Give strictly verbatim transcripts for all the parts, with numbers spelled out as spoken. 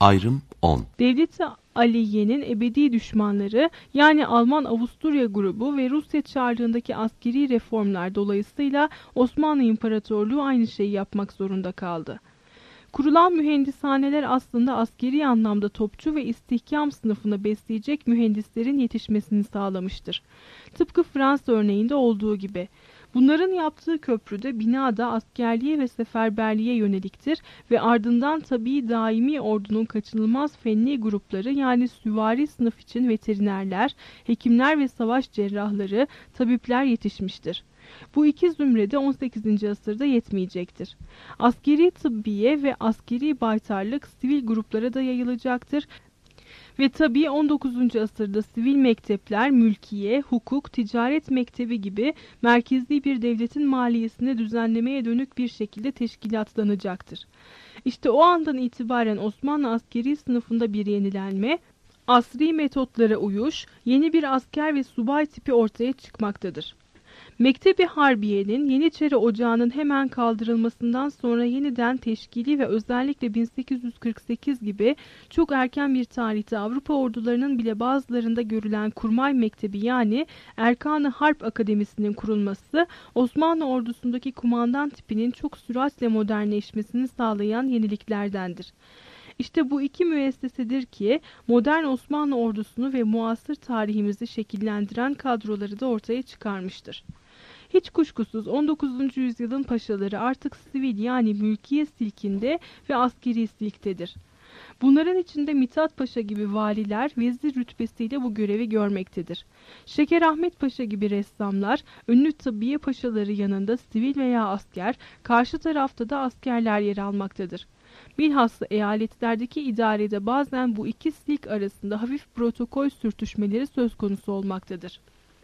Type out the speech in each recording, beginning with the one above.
Ayrım on. Devleti Aliye'nin ebedi düşmanları yani Alman-Avusturya grubu ve Rusya Çarlığındaki askeri reformlar dolayısıyla Osmanlı İmparatorluğu aynı şeyi yapmak zorunda kaldı. Kurulan mühendishaneler aslında askeri anlamda topçu ve istihkam sınıfına besleyecek mühendislerin yetişmesini sağlamıştır. Tıpkı Fransa örneğinde olduğu gibi. Bunların yaptığı köprüde binada askerliğe ve seferberliğe yöneliktir ve ardından tabii daimi ordunun kaçınılmaz fenli grupları yani süvari sınıf için veterinerler, hekimler ve savaş cerrahları, tabipler yetişmiştir. Bu iki zümrede on sekizinci asırda yetmeyecektir. Askeri tıbbiye ve askeri baytarlık sivil gruplara da yayılacaktır. Ve tabii on dokuzuncu asırda sivil mektepler, mülkiye, hukuk, ticaret mektebi gibi merkezli bir devletin maliyesini düzenlemeye dönük bir şekilde teşkilatlanacaktır. İşte o andan itibaren Osmanlı askeri sınıfında bir yenilenme, asri metotlara uyuş, yeni bir asker ve subay tipi ortaya çıkmaktadır. Mektebi Harbiye'nin Yeniçeri Ocağı'nın hemen kaldırılmasından sonra yeniden teşkili ve özellikle bin sekiz yüz kırk sekiz gibi çok erken bir tarihte Avrupa ordularının bile bazılarında görülen Kurmay Mektebi yani Erkan-ı Harp Akademisi'nin kurulması Osmanlı ordusundaki kumandan tipinin çok süratle modernleşmesini sağlayan yeniliklerdendir. İşte bu iki müessesedir ki modern Osmanlı ordusunu ve muasır tarihimizi şekillendiren kadroları da ortaya çıkarmıştır. Hiç kuşkusuz on dokuzuncu yüzyılın paşaları artık sivil yani mülkiye silkinde ve askeri silktedir. Bunların içinde Mithat Paşa gibi valiler vezir rütbesiyle bu görevi görmektedir. Şeker Ahmet Paşa gibi ressamlar, ünlü tabbiye paşaları yanında sivil veya asker, karşı tarafta da askerler yer almaktadır. Bilhassa eyaletlerdeki idarede bazen bu iki silk arasında hafif protokol sürtüşmeleri söz konusu olmaktadır.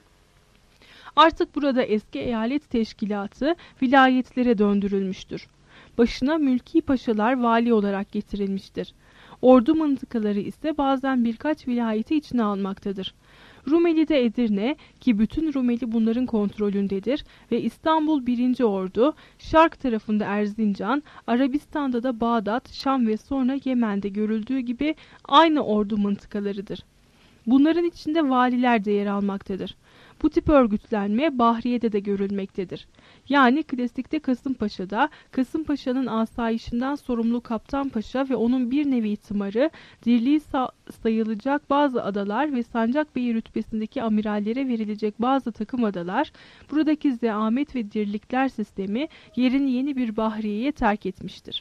Artık burada eski eyalet teşkilatı vilayetlere döndürülmüştür. Başına mülki paşalar vali olarak getirilmiştir. Ordu mıntıkaları ise bazen birkaç vilayeti içine almaktadır. Rumeli'de Edirne ki bütün Rumeli bunların kontrolündedir ve İstanbul birinci Ordu, Şark tarafında Erzincan, Arabistan'da da Bağdat, Şam ve sonra Yemen'de görüldüğü gibi aynı ordu mıntıkalarıdır. Bunların içinde valiler de yer almaktadır. Bu tip örgütlenme Bahriye'de de görülmektedir. Yani klasikte Kasımpaşa'da, Kasımpaşa'nın asayişinden sorumlu Kaptanpaşa ve onun bir nevi tımarı, dirliği sayılacak bazı adalar ve Sancakbey rütbesindeki amirallere verilecek bazı takım adalar, buradaki zeamet ve dirlikler sistemi yerini yeni bir Bahriye'ye terk etmiştir.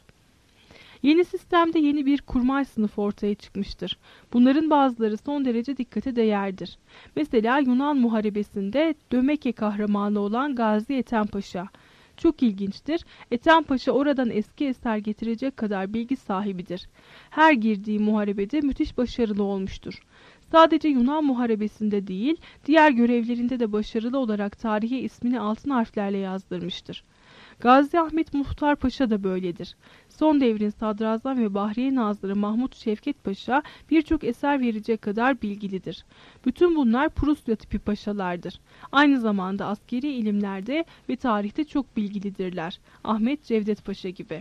Yeni sistemde yeni bir kurmay sınıfı ortaya çıkmıştır. Bunların bazıları son derece dikkate değerdir. Mesela Yunan Muharebesi'nde Dömeke kahramanı olan Gazi Ethem Paşa. Çok ilginçtir. Ethem Paşa oradan eski eser getirecek kadar bilgi sahibidir. Her girdiği muharebede müthiş başarılı olmuştur. Sadece Yunan Muharebesi'nde değil, diğer görevlerinde de başarılı olarak tarihe ismini altın harflerle yazdırmıştır. Gazi Ahmet Muhtar Paşa da böyledir. Son devrin sadrazam ve Bahriye Nazırı Mahmut Şevket Paşa birçok eser verecek kadar bilgilidir. Bütün bunlar Prusya tipi paşalardır. Aynı zamanda askeri ilimlerde ve tarihte çok bilgilidirler. Ahmet Cevdet Paşa gibi.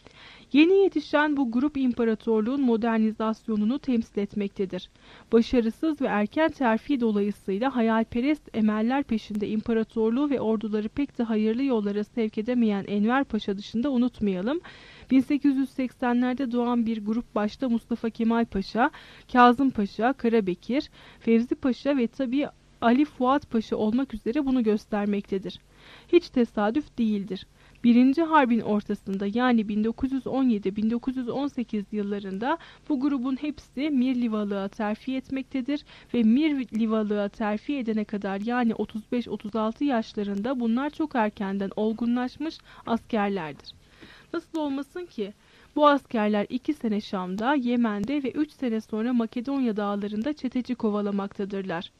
Yeni yetişen bu grup imparatorluğun modernizasyonunu temsil etmektedir. Başarısız ve erken terfi dolayısıyla hayalperest emeller peşinde imparatorluğu ve orduları pek de hayırlı yollara sevk edemeyen Enver Paşa dışında unutmayalım, bin sekiz yüz seksenlerde doğan bir grup başta Mustafa Kemal Paşa, Kazım Paşa, Karabekir, Fevzi Paşa ve tabii Ali Fuat Paşa olmak üzere bunu göstermektedir. Hiç tesadüf değildir. Birinci Harbin ortasında yani bin dokuz yüz on yedi bin dokuz yüz on sekiz yıllarında bu grubun hepsi Mir Livalığa terfi etmektedir ve Mir Livalığa terfi edene kadar yani otuz beş otuz altı yaşlarında bunlar çok erkenden olgunlaşmış askerlerdir. Nasıl olmasın ki? Bu askerler iki sene Şam'da, Yemen'de ve üç sene sonra Makedonya dağlarında çeteci kovalamaktadırlar.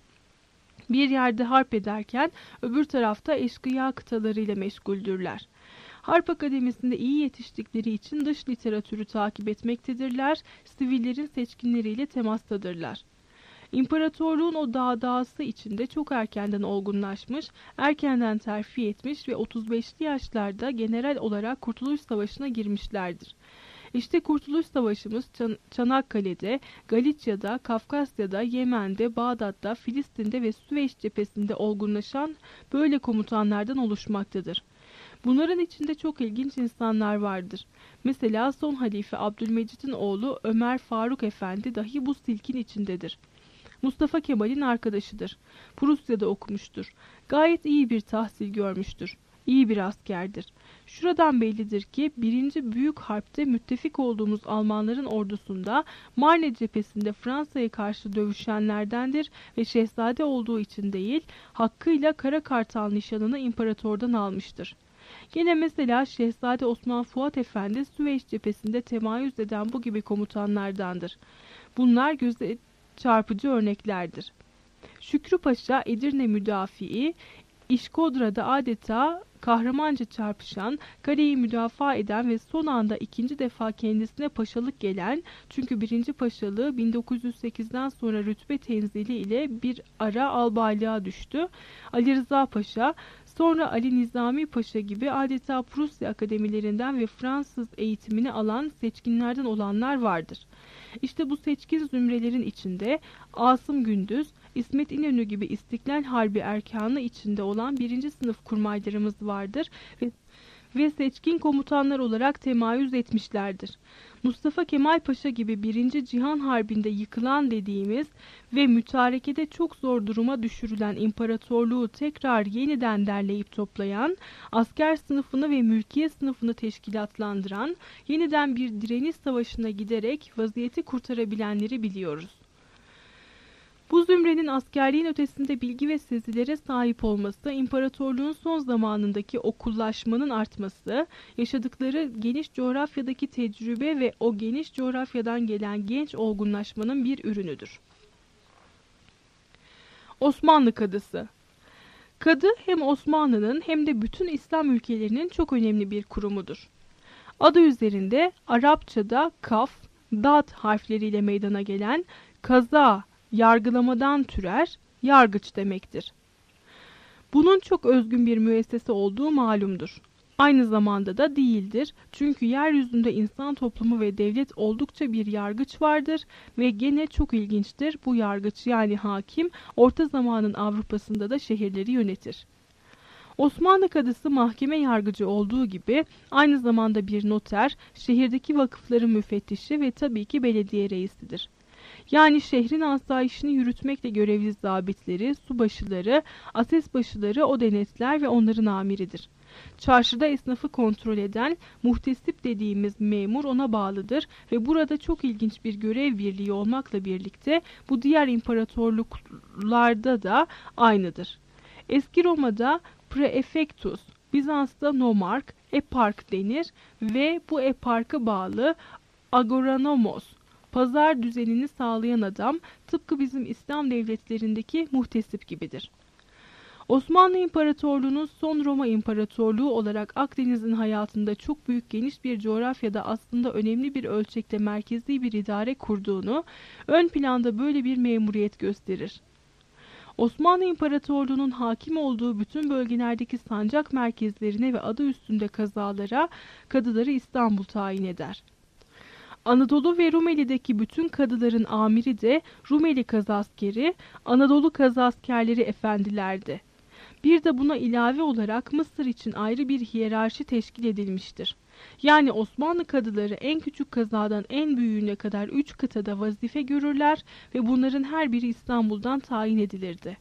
Bir yerde harp ederken öbür tarafta eşkıya kıtalarıyla meşguldürler. Harp Akademisi'nde iyi yetiştikleri için dış literatürü takip etmektedirler, sivillerin seçkinleriyle temastadırlar. İmparatorluğun o dağdağısı içinde çok erkenden olgunlaşmış, erkenden terfi etmiş ve otuz beşli yaşlarda general olarak Kurtuluş Savaşı'na girmişlerdir. İşte Kurtuluş Savaşımız Çan Çanakkale'de, Galicia'da, Kafkasya'da, Yemen'de, Bağdat'ta, Filistin'de ve Süveyş cephesinde olgunlaşan böyle komutanlardan oluşmaktadır. Bunların içinde çok ilginç insanlar vardır. Mesela son halife Abdülmecit'in oğlu Ömer Faruk Efendi dahi bu silkin içindedir. Mustafa Kemal'in arkadaşıdır. Prusya'da okumuştur. Gayet iyi bir tahsil görmüştür. İyi bir askerdir. Şuradan bellidir ki birinci Büyük Harp'te müttefik olduğumuz Almanların ordusunda Marne cephesinde Fransa'ya karşı dövüşenlerdendir ve şehzade olduğu için değil, hakkıyla Kara Kartal nişanını imparatordan almıştır. Yine mesela Şehzade Osman Fuat Efendi Süveyş cephesinde temayüz eden bu gibi komutanlardandır. Bunlar göze çarpıcı örneklerdir. Şükrü Paşa Edirne müdafii, İşkodra'da adeta kahramanca çarpışan, kaleyi müdafaa eden ve son anda ikinci defa kendisine paşalık gelen, çünkü birinci paşalığı bin dokuz yüz sekizden sonra rütbe tenzili ile bir ara albaylığa düştü. Ali Rıza Paşa, sonra Ali Nizami Paşa gibi adeta Prusya akademilerinden ve Fransız eğitimini alan seçkinlerden olanlar vardır. İşte bu seçkin zümrelerin içinde Asım Gündüz, İsmet İnönü gibi İstiklal Harbi erkanı içinde olan birinci sınıf kurmaylarımız vardır ve, ve seçkin komutanlar olarak temayüz etmişlerdir. Mustafa Kemal Paşa gibi birinci Cihan Harbi'nde yıkılan dediğimiz ve mütarekede çok zor duruma düşürülen imparatorluğu tekrar yeniden derleyip toplayan, asker sınıfını ve mülkiye sınıfını teşkilatlandıran, yeniden bir direniş savaşına giderek vaziyeti kurtarabilenleri biliyoruz. Bu zümrenin askerliğin ötesinde bilgi ve sezilere sahip olması, imparatorluğun son zamanındaki okullaşmanın artması, yaşadıkları geniş coğrafyadaki tecrübe ve o geniş coğrafyadan gelen genç olgunlaşmanın bir ürünüdür. Osmanlı Kadısı. Kadı hem Osmanlı'nın hem de bütün İslam ülkelerinin çok önemli bir kurumudur. Adı üzerinde Arapçada kaf, dad harfleriyle meydana gelen kaza, yargılamadan türer, yargıç demektir. Bunun çok özgün bir müessese olduğu malumdur. Aynı zamanda da değildir. Çünkü yeryüzünde insan toplumu ve devlet oldukça bir yargıç vardır ve gene çok ilginçtir. Bu yargıç yani hakim orta zamanın Avrupa'sında da şehirleri yönetir. Osmanlı Kadısı mahkeme yargıcı olduğu gibi aynı zamanda bir noter, şehirdeki vakıfların müfettişi ve tabii ki belediye reisidir. Yani şehrin asayişini yürütmekle görevli zabitleri, subaşıları, asesbaşıları o denetler ve onların amiridir. Çarşıda esnafı kontrol eden muhtesip dediğimiz memur ona bağlıdır ve burada çok ilginç bir görev birliği olmakla birlikte bu diğer imparatorluklarda da aynıdır. Eski Roma'da praefectus, Bizans'ta nomark, epark denir ve bu eparka bağlı agoranomos, pazar düzenini sağlayan adam, tıpkı bizim İslam devletlerindeki muhtesip gibidir. Osmanlı İmparatorluğu'nun son Roma İmparatorluğu olarak Akdeniz'in hayatında çok büyük geniş bir coğrafyada aslında önemli bir ölçekte merkezi bir idare kurduğunu, ön planda böyle bir memuriyet gösterir. Osmanlı İmparatorluğu'nun hakim olduğu bütün bölgelerdeki sancak merkezlerine ve adı üstünde kazalara kadıları İstanbul tayin eder. Anadolu ve Rumeli'deki bütün kadıların amiri de Rumeli kazaskeri, Anadolu kazaskerleri efendilerdi. Bir de buna ilave olarak Mısır için ayrı bir hiyerarşi teşkil edilmiştir. Yani Osmanlı kadıları en küçük kazadan en büyüğüne kadar üç kıtada vazife görürler ve bunların her biri İstanbul'dan tayin edilirdi.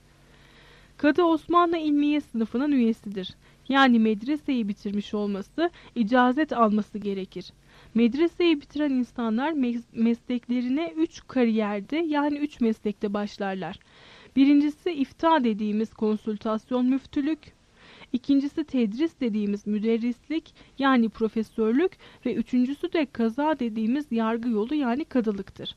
Kadı Osmanlı İlmiye sınıfının üyesidir. Yani medreseyi bitirmiş olması, icazet alması gerekir. Medreseyi bitiren insanlar mesleklerine üç kariyerde yani üç meslekte başlarlar. Birincisi ifta dediğimiz konsültasyon müftülük, ikincisi tedris dediğimiz müderrislik yani profesörlük ve üçüncüsü de kaza dediğimiz yargı yolu yani kadılıktır.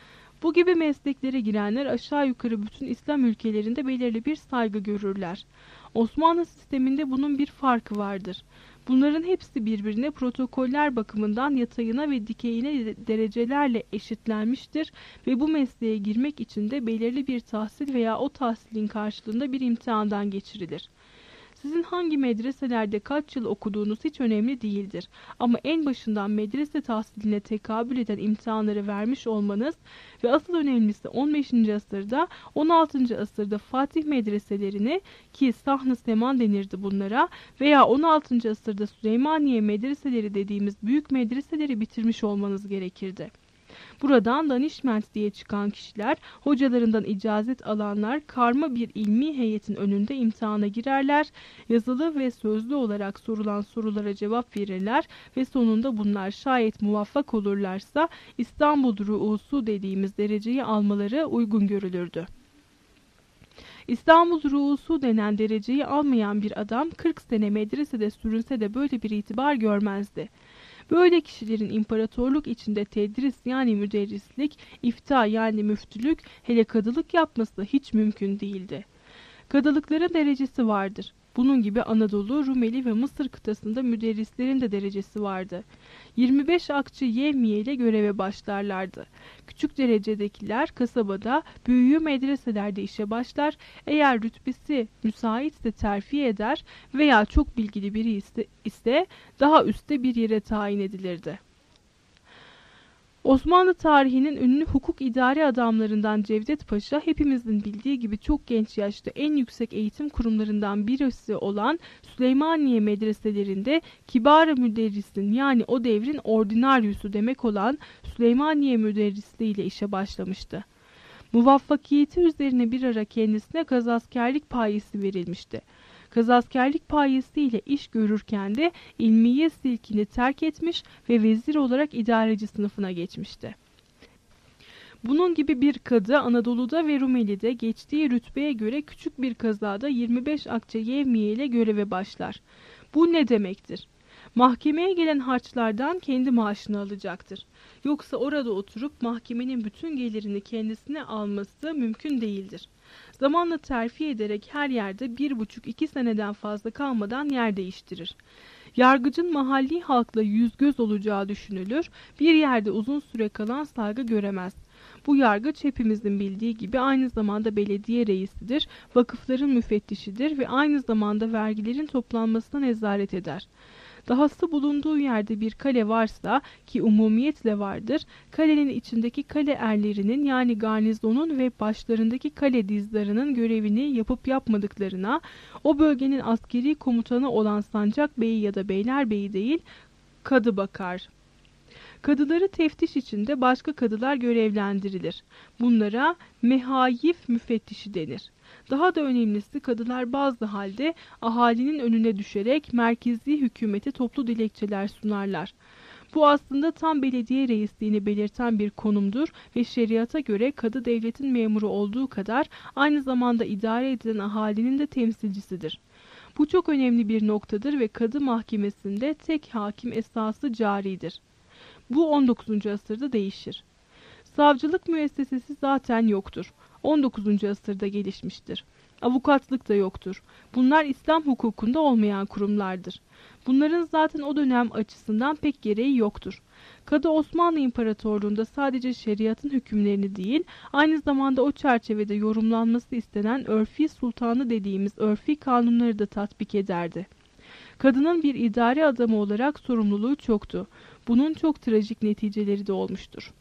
Bu gibi mesleklere girenler aşağı yukarı bütün İslam ülkelerinde belirli bir saygı görürler. Osmanlı sisteminde bunun bir farkı vardır. Bunların hepsi birbirine protokoller bakımından yatayına ve dikeyine derecelerle eşitlenmiştir ve bu mesleğe girmek için de belirli bir tahsil veya o tahsilin karşılığında bir imtihandan geçirilir. Sizin hangi medreselerde kaç yıl okuduğunuz hiç önemli değildir. Ama en başından medrese tahsiline tekabül eden imtihanları vermiş olmanız ve asıl önemlisi on beşinci asırda, on altıncı asırda Fatih medreselerini, ki Sahn-ı Seman denirdi bunlara, veya on altıncı asırda Süleymaniye medreseleri dediğimiz büyük medreseleri bitirmiş olmanız gerekirdi. Buradan danişment diye çıkan kişiler, hocalarından icazet alanlar karma bir ilmi heyetin önünde imtihana girerler, yazılı ve sözlü olarak sorulan sorulara cevap verirler ve sonunda bunlar şayet muvaffak olurlarsa İstanbul Ruusu dediğimiz dereceyi almaları uygun görülürdü. İstanbul Ruusu denen dereceyi almayan bir adam kırk sene medresede sürünse de böyle bir itibar görmezdi. Böyle kişilerin imparatorluk içinde tedris yani müderrislik, ifta yani müftülük, hele kadılık yapması hiç mümkün değildi. Kadılıkların derecesi vardır. Bunun gibi Anadolu, Rumeli ve Mısır kıtasında müderrislerin de derecesi vardı. yirmi beş akçe yevmiye ile göreve başlarlardı. Küçük derecedekiler kasabada, büyüğü medreselerde işe başlar, eğer rütbesi müsaitse terfi eder veya çok bilgili biri ise, ise daha üstte bir yere tayin edilirdi. Osmanlı tarihinin ünlü hukuk idari adamlarından Cevdet Paşa, hepimizin bildiği gibi çok genç yaşta en yüksek eğitim kurumlarından birisi olan Süleymaniye medreselerinde kibar-ı müderrisin yani o devrin ordinaryüsü demek olan Süleymaniye müderrisliği ile işe başlamıştı. Muvaffakiyeti üzerine bir ara kendisine gazaskerlik payesi verilmişti. Gazaskerlik payesiyle iş görürken de ilmiye silkini terk etmiş ve vezir olarak idareci sınıfına geçmişti. Bunun gibi bir kadı Anadolu'da ve Rumeli'de geçtiği rütbeye göre küçük bir kazada yirmi beş akçe yevmiye ile göreve başlar. Bu ne demektir? Mahkemeye gelen harçlardan kendi maaşını alacaktır. Yoksa orada oturup mahkemenin bütün gelirini kendisine alması mümkün değildir. Zamanla terfi ederek her yerde bir buçuk iki seneden fazla kalmadan yer değiştirir. Yargıcın mahalli halkla yüz göz olacağı düşünülür, bir yerde uzun süre kalan saygı göremez. Bu yargıç hepimizin bildiği gibi aynı zamanda belediye reisidir, vakıfların müfettişidir ve aynı zamanda vergilerin toplanmasına nezaret eder. Dahası bulunduğu yerde bir kale varsa, ki umumiyetle vardır, kalenin içindeki kale erlerinin yani garnizonun ve başlarındaki kale dizdarının görevini yapıp yapmadıklarına, o bölgenin askeri komutanı olan sancak beyi ya da beylerbeyi değil, kadı bakar. Kadıları teftiş içinde başka kadılar görevlendirilir. Bunlara mehayif müfettişi denir. Daha da önemlisi kadılar bazı halde ahalinin önüne düşerek merkezi hükümete toplu dilekçeler sunarlar. Bu aslında tam belediye reisliğini belirten bir konumdur ve şeriata göre kadı devletin memuru olduğu kadar aynı zamanda idare edilen ahalinin de temsilcisidir. Bu çok önemli bir noktadır ve kadı mahkemesinde tek hakim esası caridir. Bu on dokuzuncu asırda değişir. Savcılık müessesesi zaten yoktur. on dokuzuncu asırda gelişmiştir. Avukatlık da yoktur. Bunlar İslam hukukunda olmayan kurumlardır. Bunların zaten o dönem açısından pek gereği yoktur. Kadı Osmanlı İmparatorluğu'nda sadece şeriatın hükümlerini değil, aynı zamanda o çerçevede yorumlanması istenen örfi sultanı dediğimiz örfi kanunları da tatbik ederdi. Kadının bir idare adamı olarak sorumluluğu çoktu. Bunun çok trajik neticeleri de olmuştur.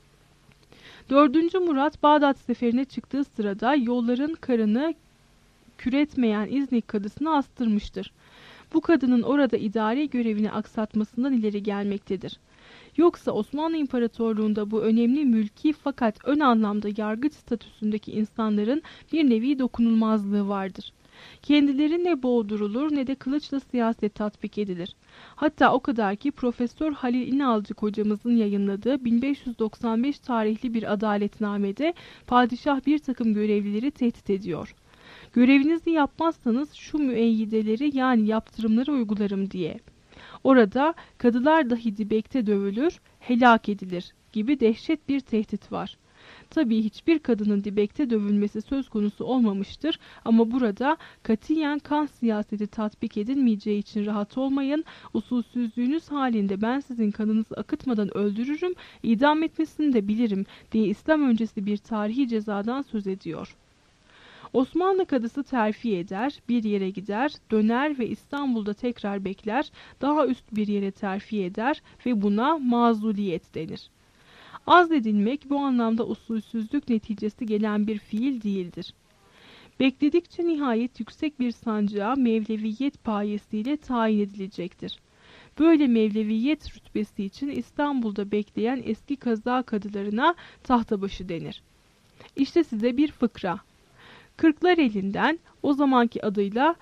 Dördüncü Murat Bağdat seferine çıktığı sırada yolların karını küretmeyen İznik kadısını astırmıştır. Bu kadının orada idari görevini aksatmasından ileri gelmektedir. Yoksa Osmanlı İmparatorluğu'nda bu önemli mülki fakat ön anlamda yargıç statüsündeki insanların bir nevi dokunulmazlığı vardır. Kendileri ne boğdurulur ne de kılıçla siyaset tatbik edilir. Hatta o kadar ki Profesör Halil İnalcık hocamızın yayınladığı bin beş yüz doksan beş tarihli bir adaletnamede padişah bir takım görevlileri tehdit ediyor. Görevinizi yapmazsanız şu müeyyideleri yani yaptırımları uygularım diye. Orada kadılar dahi dibekte dövülür, helak edilir gibi dehşet bir tehdit var. Tabii hiçbir kadının dibekte dövülmesi söz konusu olmamıştır ama burada katiyen kan siyaseti tatbik edilmeyeceği için rahat olmayın, usulsüzlüğünüz halinde ben sizin kanınızı akıtmadan öldürürüm, idam etmesini de bilirim diye İslam öncesi bir tarihi cezadan söz ediyor. Osmanlı kadısı terfi eder, bir yere gider, döner ve İstanbul'da tekrar bekler, daha üst bir yere terfi eder ve buna mazuliyet denir. Azledilmek bu anlamda usulsüzlük neticesi gelen bir fiil değildir. Bekledikçe nihayet yüksek bir sancağa Mevleviyet payesiyle tayin edilecektir. Böyle Mevleviyet rütbesi için İstanbul'da bekleyen eski kaza kadılarına tahtabaşı denir. İşte size bir fıkra. Kırklareli'nden, o zamanki adıyla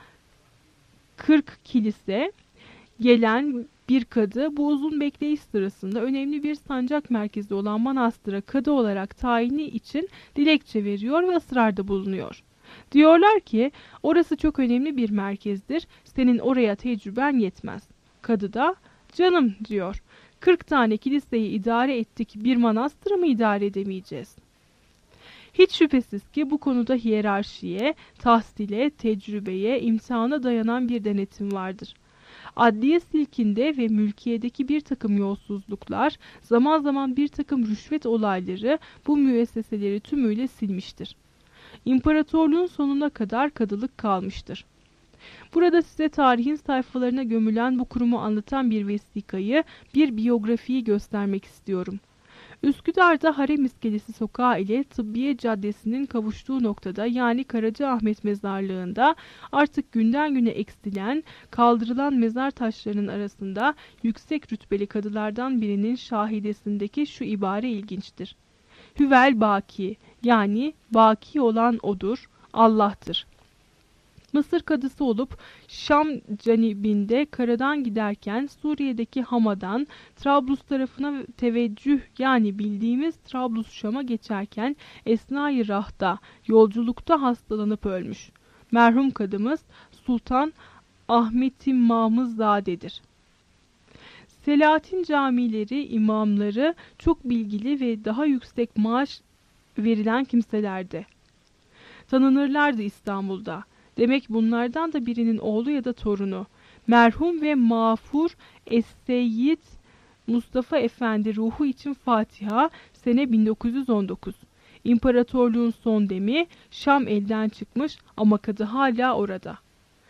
Kırk Kilise, gelen bir kadı bu uzun bekleyiş sırasında önemli bir sancak merkezi olan manastıra kadı olarak tayini için dilekçe veriyor ve ısrarda bulunuyor. Diyorlar ki orası çok önemli bir merkezdir, senin oraya tecrüben yetmez. Kadı da canım diyor, kırk tane kiliseyi idare ettik, bir manastırı mı idare edemeyeceğiz? Hiç şüphesiz ki bu konuda hiyerarşiye, tahsile, tecrübeye, imtihana dayanan bir denetim vardır. Adliye silkinde ve mülkiyedeki bir takım yolsuzluklar, zaman zaman bir takım rüşvet olayları bu müesseseleri tümüyle silmiştir. İmparatorluğun sonuna kadar kadılık kalmıştır. Burada size tarihin sayfalarına gömülen bu kurumu anlatan bir vesikayı, bir biyografiyi göstermek istiyorum. Üsküdar'da Harem İskelesi sokağı ile Tıbbiye Caddesi'nin kavuştuğu noktada, yani Karacaahmet Mezarlığı'nda artık günden güne eksilen, kaldırılan mezar taşlarının arasında yüksek rütbeli kadılardan birinin şahidesindeki şu ibare ilginçtir. Hüvel baki, yani baki olan odur, Allah'tır. Mısır kadısı olup Şam canibinde karadan giderken Suriye'deki Hama'dan Trablus tarafına teveccüh, yani bildiğimiz Trablus Şam'a geçerken esnai rahta, yolculukta hastalanıp ölmüş. Merhum kadımız Sultan Ahmet-i Mamızzade'dir. Selahattin camileri, imamları çok bilgili ve daha yüksek maaş verilen kimselerdi. Tanınırlardı İstanbul'da. Demek bunlardan da birinin oğlu ya da torunu. Merhum ve mağfur Es-Seyyid Mustafa Efendi ruhu için Fatiha, sene bin dokuz yüz on dokuz. İmparatorluğun son demi, Şam elden çıkmış ama kadı hala orada.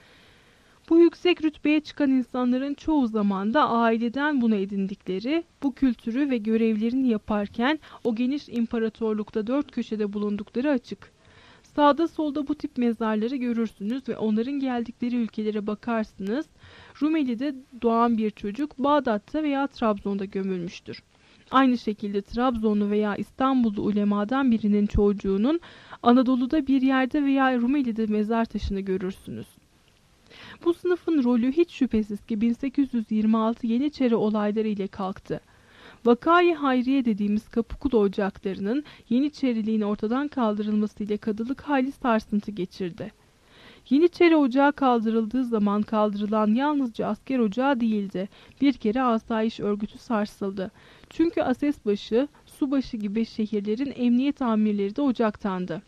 Bu yüksek rütbeye çıkan insanların çoğu zaman da aileden bunu edindikleri, bu kültürü ve görevlerini yaparken o geniş imparatorlukta dört köşede bulundukları açık. Sağda solda bu tip mezarları görürsünüz ve onların geldikleri ülkelere bakarsınız. Rumeli'de doğan bir çocuk Bağdat'ta veya Trabzon'da gömülmüştür. Aynı şekilde Trabzonlu veya İstanbullu ulemadan birinin çocuğunun Anadolu'da bir yerde veya Rumeli'de mezar taşını görürsünüz. Bu sınıfın rolü hiç şüphesiz ki bin sekiz yüz yirmi altı Yeniçeri olayları ile kalktı. Vakayı Hayriye dediğimiz Kapıkulu ocaklarının Yeniçeriliğin ortadan kaldırılmasıyla kadılık hali sarsıntı geçirdi. Yeniçeri ocağı kaldırıldığı zaman kaldırılan yalnızca asker ocağı değildi. Bir kere asayiş örgütü sarsıldı. Çünkü Asesbaşı, Subaşı gibi şehirlerin emniyet amirleri de ocaktandı.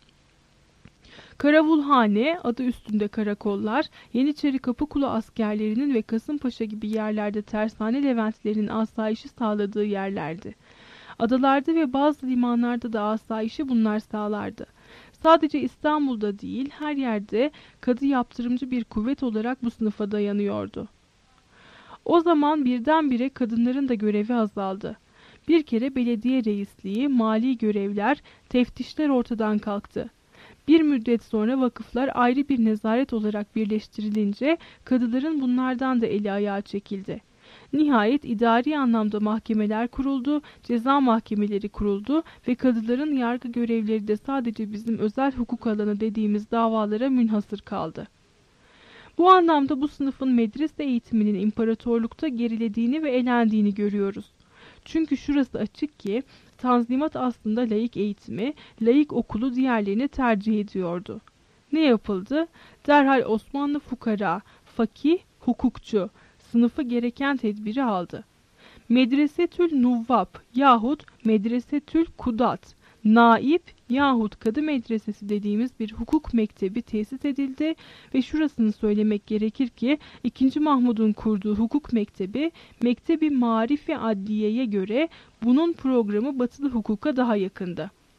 Karavulhane, adı üstünde karakollar, Yeniçeri Kapıkulu askerlerinin ve Kasımpaşa gibi yerlerde tersane Leventlerinin asayişi sağladığı yerlerdi. Adalarda ve bazı limanlarda da asayişi bunlar sağlardı. Sadece İstanbul'da değil, her yerde kadı yaptırımcı bir kuvvet olarak bu sınıfa dayanıyordu. O zaman birdenbire kadınların da görevi azaldı. Bir kere belediye reisliği, mali görevler, teftişler ortadan kalktı. Bir müddet sonra vakıflar ayrı bir nezaret olarak birleştirilince kadıların bunlardan da eli ayağı çekildi. Nihayet idari anlamda mahkemeler kuruldu, ceza mahkemeleri kuruldu ve kadıların yargı görevleri de sadece bizim özel hukuk alanı dediğimiz davalara münhasır kaldı. Bu anlamda bu sınıfın medrese eğitiminin imparatorlukta gerilediğini ve elendiğini görüyoruz. Çünkü şurası açık ki Tanzimat aslında laik eğitimi, laik okulu diğerlerine tercih ediyordu. Ne yapıldı? Derhal Osmanlı fukara, fakih, hukukçu sınıfı gereken tedbiri aldı. Medresetül Nuvvab yahut Medresetül Kudat, naip yahut kadı medresesi dediğimiz bir hukuk mektebi tesis edildi ve şurasını söylemek gerekir ki ikinci. Mahmud'un kurduğu hukuk mektebi, Mektebi Marif-i Adliye'ye göre bunun programı batılı hukuka daha yakındı.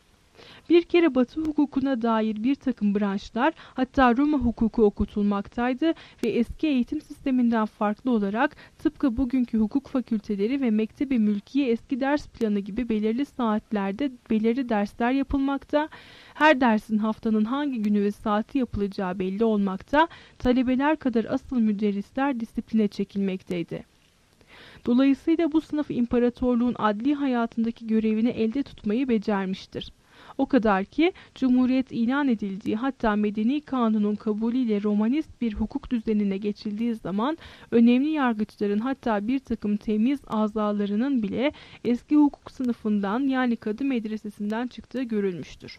Bir kere Batı hukukuna dair bir takım branşlar, hatta Roma hukuku okutulmaktaydı ve eski eğitim sisteminden farklı olarak tıpkı bugünkü hukuk fakülteleri ve mektebi mülkiye eski ders planı gibi belirli saatlerde belirli dersler yapılmakta, her dersin haftanın hangi günü ve saati yapılacağı belli olmakta, talebeler kadar asıl müderrisler disipline çekilmekteydi. Dolayısıyla bu sınıf imparatorluğun adli hayatındaki görevini elde tutmayı becermiştir. O kadar ki Cumhuriyet ilan edildiği, hatta Medeni Kanun'un kabulüyle Romanist bir hukuk düzenine geçildiği zaman önemli yargıçların, hatta bir takım temiz azalarının bile eski hukuk sınıfından, yani kadı medresesinden çıktığı görülmüştür.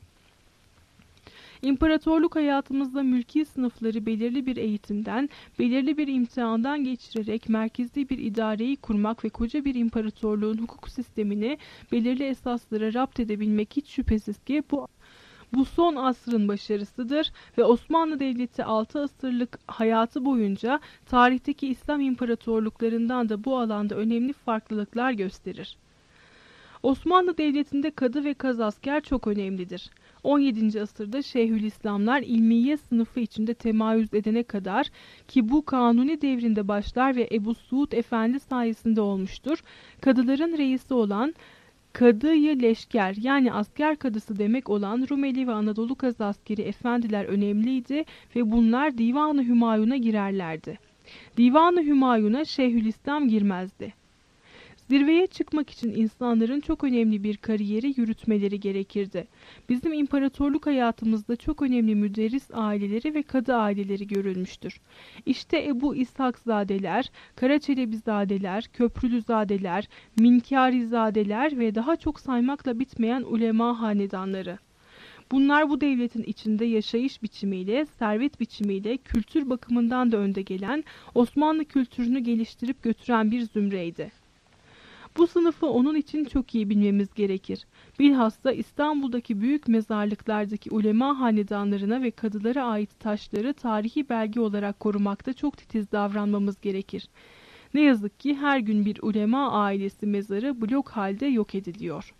İmparatorluk hayatımızda mülki sınıfları belirli bir eğitimden, belirli bir imtihandan geçirerek merkezli bir idareyi kurmak ve koca bir imparatorluğun hukuk sistemini belirli esaslara rapt edebilmek hiç şüphesiz ki bu Bu son asrın başarısıdır ve Osmanlı Devleti altı asırlık hayatı boyunca tarihteki İslam imparatorluklarından da bu alanda önemli farklılıklar gösterir. Osmanlı Devleti'nde kadı ve kazasker çok önemlidir. on yedinci asırda Şeyhülislamlar ilmiye sınıfı içinde temayüz edene kadar, ki bu Kanuni devrinde başlar ve Ebu Suud Efendi sayesinde olmuştur, kadıların reisi olan Kadı-i Leşker, yani asker kadısı demek olan Rumeli ve Anadolu kazaskeri efendiler önemliydi ve bunlar Divan-ı Hümayun'a girerlerdi. Divan-ı Hümayun'a Şeyhülislam girmezdi. Zirveye çıkmak için insanların çok önemli bir kariyeri yürütmeleri gerekirdi. Bizim imparatorluk hayatımızda çok önemli müderris aileleri ve kadı aileleri görülmüştür. İşte Ebu İshakzadeler, Karaçelebizadeler, Köprülüzadeler, Minkarizadeler ve daha çok saymakla bitmeyen ulema hanedanları. Bunlar bu devletin içinde yaşayış biçimiyle, servet biçimiyle, kültür bakımından da önde gelen, Osmanlı kültürünü geliştirip götüren bir zümreydi. Bu sınıfı onun için çok iyi bilmemiz gerekir. Bilhassa İstanbul'daki büyük mezarlıklardaki ulema hanedanlarına ve kadılara ait taşları tarihi belge olarak korumakta çok titiz davranmamız gerekir. Ne yazık ki her gün bir ulema ailesi mezarı blok halde yok ediliyor.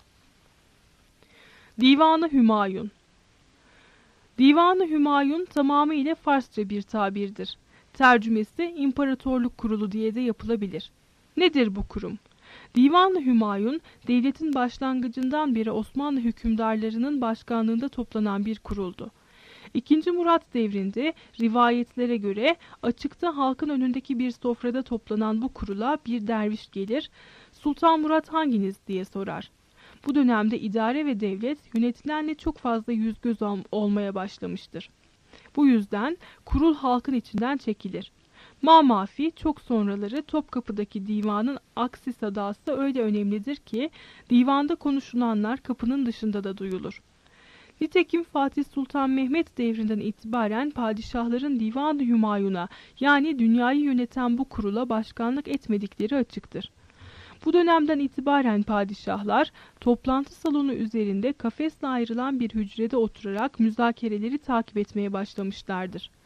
Divan-ı Hümayun. Divan-ı Hümayun tamamıyla Farsça bir tabirdir. Tercümesi İmparatorluk Kurulu diye de yapılabilir. Nedir bu kurum? Divan-ı Hümayun, devletin başlangıcından beri Osmanlı hükümdarlarının başkanlığında toplanan bir kuruldu. İkinci Murat devrinde rivayetlere göre açıkta halkın önündeki bir sofrada toplanan bu kurula bir derviş gelir, "Sultan Murat hanginiz?" diye sorar. Bu dönemde idare ve devlet yönetilenle çok fazla yüz göz olmaya başlamıştır. Bu yüzden kurul halkın içinden çekilir. Mamafi çok sonraları Topkapı'daki divanın aksi sadası öyle önemlidir ki divanda konuşulanlar kapının dışında da duyulur. Nitekim Fatih Sultan Mehmet devrinden itibaren padişahların Divan-ı Hümayun'a, yani dünyayı yöneten bu kurula başkanlık etmedikleri açıktır. Bu dönemden itibaren padişahlar toplantı salonu üzerinde kafesle ayrılan bir hücrede oturarak müzakereleri takip etmeye başlamışlardır.